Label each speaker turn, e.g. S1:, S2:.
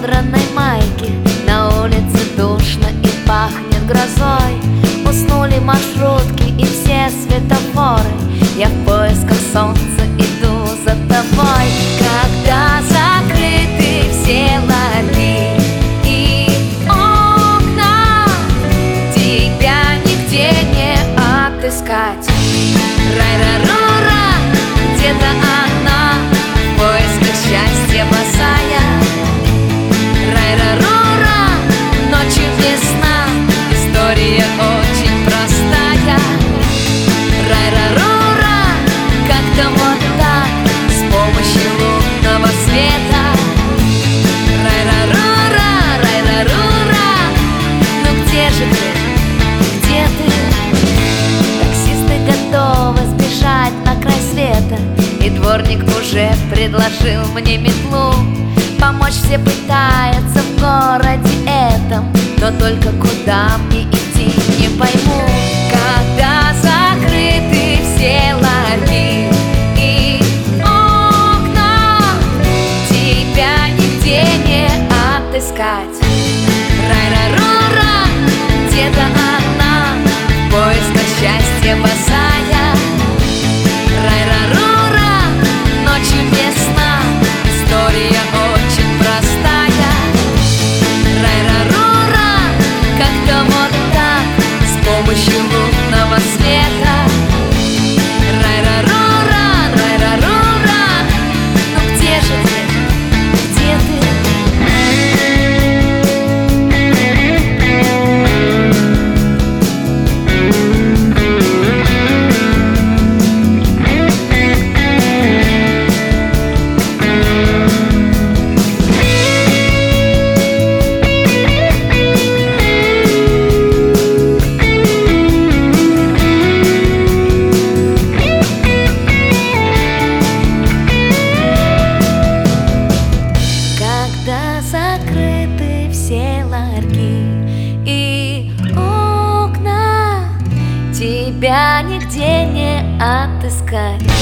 S1: ободранной майке. На улице душно и пахнет грозой. Уснули маршрутки и все светофоры. Я в поисках солнца иду за тобой. Когда закрыты все ларьки и окна, тебя нигде не отыскать. Рай-ра-ра-ра, где-то она в поисках счастья босая. Рай-ра-ра-ра, ночью весна, история очень простая. Рай-ра-ра-ра, как-то вот так, с помощью лунного света. Рай-ра-ра-ра, рай-ра-ра-ра, ну где же ты, где ты? Таксисты готовы сбежать на край света, и дворник уже предложил мне метлу. Помочь все пытаются в городе этом, но только куда мне идти, не пойму. Когда закрыты все ларьки и окна, тебя нигде не отыскать. Рай-ра-ра-ра, где-то она в поисках счастья босая. Рай-ра-ра-ра, ночью весна, история очень простая. Рай-ра-ра-ра, как-то вот так, с помощью лунного света. Рай-ра-ра-ра, рай-ра-ра-ра, ну где же ты, где ты? Когда закрыты все ларьки и окна, тебя нигде не отыскать.